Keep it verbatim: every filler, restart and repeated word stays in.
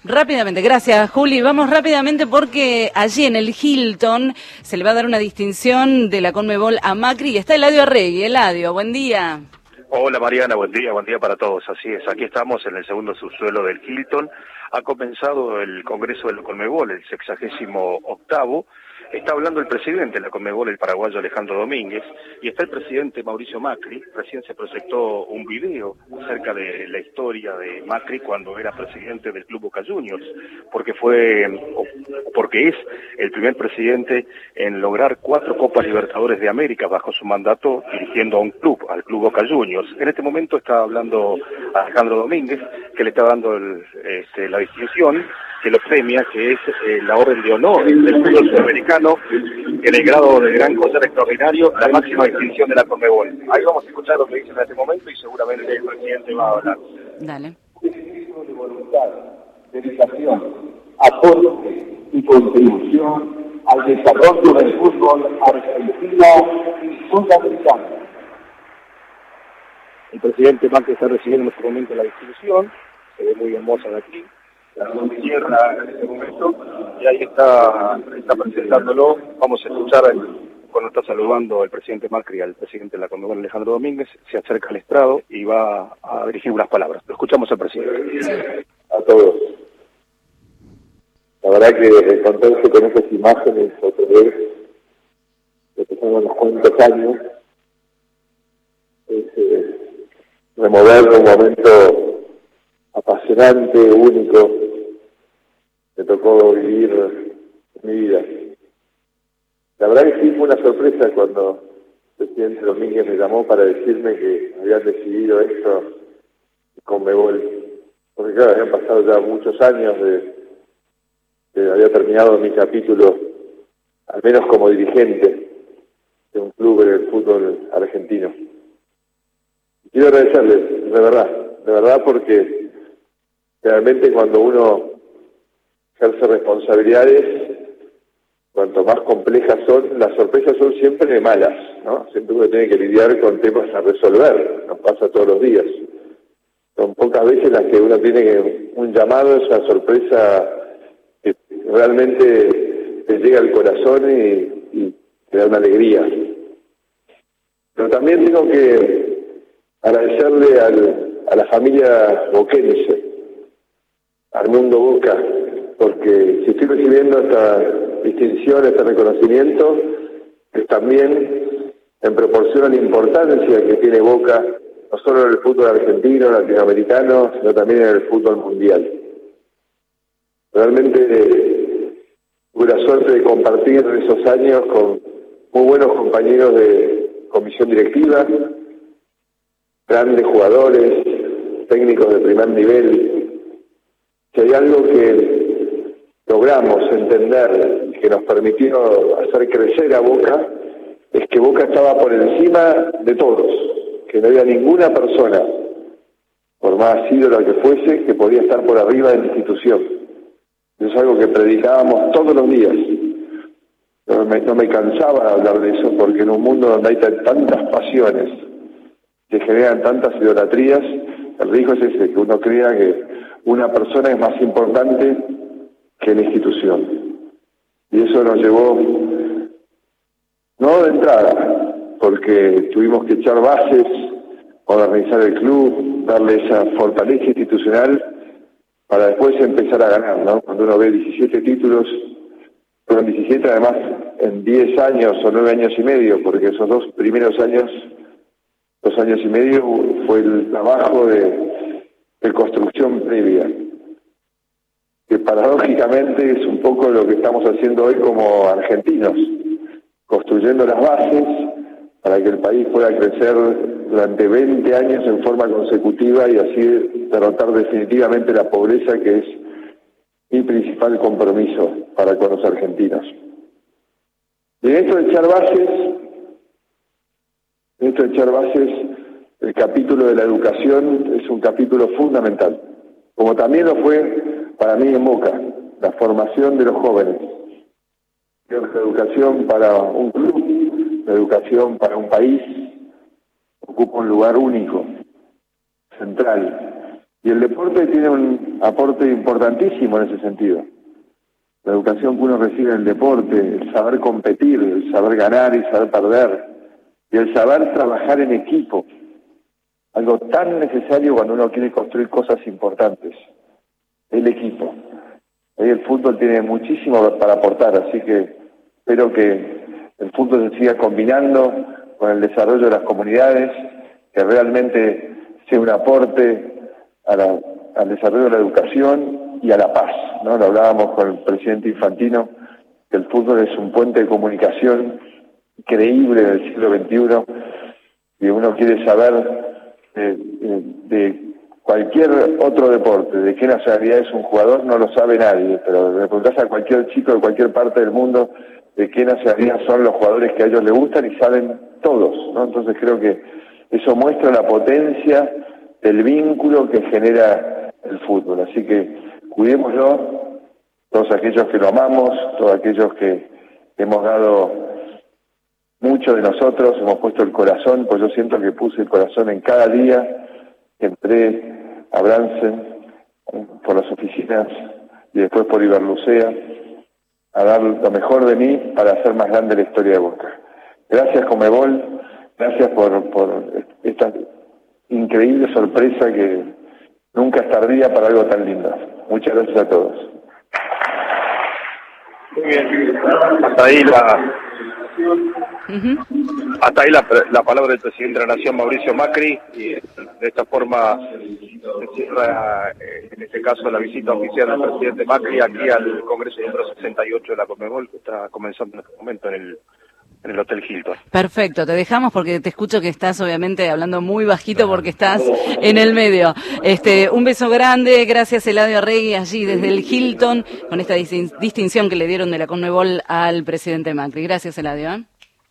Rápidamente, gracias Juli. Vamos rápidamente porque allí en el Hilton se le va a dar una distinción de la Conmebol a Macri y está Eladio Arregui. Eladio, buen día. Hola Mariana, buen día, buen día para todos. Así es, aquí estamos en el segundo subsuelo del Hilton. Ha comenzado el Congreso de la Conmebol, el sexagésimo octavo. Está hablando el presidente de la Conmebol, el paraguayo Alejandro Domínguez, y está el presidente Mauricio Macri. Recién se proyectó un video acerca de la historia de Macri cuando era presidente del Club Boca Juniors, porque fue, o porque es el primer presidente en lograr cuatro Copas Libertadores de América bajo su mandato, dirigiendo a un club, al Club Boca Juniors. En este momento está hablando Alejandro Domínguez, que le está dando el, este, la distinción, que lo premia, que es eh, la Orden de Honor del fútbol sudamericano, en el grado de gran collar extraordinario, la máxima distinción de la Conmebol. Ahí vamos a escuchar lo que dicen en este momento y seguramente el presidente va a hablar. Dale. De voluntad, dedicación, aporte y contribución al desarrollo del fútbol argentino y sudamericano. El presidente Macri está recibiendo en este momento la distinción, se ve muy hermosa de aquí. La tierra en este momento, y ahí está, está presentándolo. Vamos a escuchar cuando está saludando el presidente Macri al presidente de la Conmebol, Alejandro Domínguez. Se acerca al estrado y va a dirigir unas palabras. Lo escuchamos al presidente. A todos. La verdad que encontrarse con esas imágenes otra vez, de que son unos cuantos años, es eh, remover un momento apasionante, único, me tocó vivir en mi vida. La verdad que sí fue una sorpresa cuando el presidente Domínguez me llamó para decirme que habían decidido esto con Conmebol. Porque claro, habían pasado ya muchos años de que había terminado mi capítulo, al menos como dirigente de un club en el fútbol argentino. Quiero agradecerles, de verdad, de verdad porque realmente cuando uno ejerce responsabilidades, cuanto más complejas son, las sorpresas son siempre malas, ¿no? Siempre uno tiene que lidiar con temas a resolver, nos pasa todos los días. Son pocas veces las que uno tiene que, un llamado, esa sorpresa que realmente te llega al corazón y, y te da una alegría. Pero también tengo que agradecerle al, a la familia boquense, al mundo Boca, porque si estoy recibiendo esta distinción, este reconocimiento, es también en proporción a la importancia que tiene Boca, no solo en el fútbol argentino, latinoamericano, sino también en el fútbol mundial. Realmente tuve la suerte de compartir esos años con muy buenos compañeros de comisión directiva, grandes jugadores, técnicos de primer nivel. Si hay algo que logramos entender y que nos permitió hacer crecer a Boca, es que Boca estaba por encima de todos, que no había ninguna persona, por más ídola que fuese, que podía estar por arriba de la institución. Eso es algo que predicábamos todos los días. No me, no me cansaba de hablar de eso, porque en un mundo donde hay tantas pasiones, que generan tantas idolatrías, el riesgo es ese, que uno crea que una persona es más importante que la institución. Y eso nos llevó, no de entrada, porque tuvimos que echar bases, modernizar el club, darle esa fortaleza institucional, para después empezar a ganar, ¿no? Cuando uno ve diecisiete títulos, fueron diecisiete además en diez años o nueve años y medio, porque esos dos primeros años, dos años y medio, fue el trabajo de, de construcción previa, que paradójicamente es un poco lo que estamos haciendo hoy como argentinos, construyendo las bases para que el país pueda crecer durante veinte años en forma consecutiva y así derrotar definitivamente la pobreza, que es mi principal compromiso para con los argentinos. Y en esto de echar bases, en esto de echar bases, el capítulo de la educación es un capítulo fundamental, como también lo fue para mí en Boca, la formación de los jóvenes. La educación para un club, la educación para un país, ocupa un lugar único, central. Y el deporte tiene un aporte importantísimo en ese sentido. La educación que uno recibe en el deporte, el saber competir, el saber ganar y saber perder, y el saber trabajar en equipo. Algo tan necesario cuando uno quiere construir cosas importantes. El equipo. Ahí el fútbol tiene muchísimo para aportar, así que espero que el fútbol se siga combinando con el desarrollo de las comunidades, que realmente sea un aporte a la, al desarrollo de la educación y a la paz, ¿no? Lo hablábamos con el presidente Infantino, que el fútbol es un puente de comunicación increíble del siglo veintiuno, y uno quiere saber de, de, de cualquier otro deporte, de qué nacionalidad es un jugador, no lo sabe nadie, pero le preguntás a cualquier chico de cualquier parte del mundo de qué nacionalidad son los jugadores que a ellos les gustan y saben todos, ¿no? Entonces creo que eso muestra la potencia del vínculo que genera el fútbol. Así que cuidémoslo, todos aquellos que lo amamos, todos aquellos que hemos dado mucho de nosotros, hemos puesto el corazón, pues yo siento que puse el corazón en cada día que entré a Bransen, por las oficinas y después por Iberlucea, a dar lo mejor de mí para hacer más grande la historia de Boca. Gracias, Conmebol, gracias por, por esta increíble sorpresa que nunca es tardía para algo tan lindo. Muchas gracias a todos. Muy bien, hasta ahí la, uh-huh. hasta ahí la, la palabra del presidente de la Nación, Mauricio Macri, y de esta forma se cierra, en este caso, la visita oficial del presidente Macri aquí al Congreso número sesenta y ocho de la Conmebol, que está comenzando en este momento en el en el Hotel Hilton. Perfecto, te dejamos porque te escucho que estás obviamente hablando muy bajito porque estás en el medio. Este, un beso grande, gracias Eladio Arregui allí desde el Hilton con esta distinción que le dieron de la Conmebol al presidente Macri. Gracias, Eladio. ¿eh?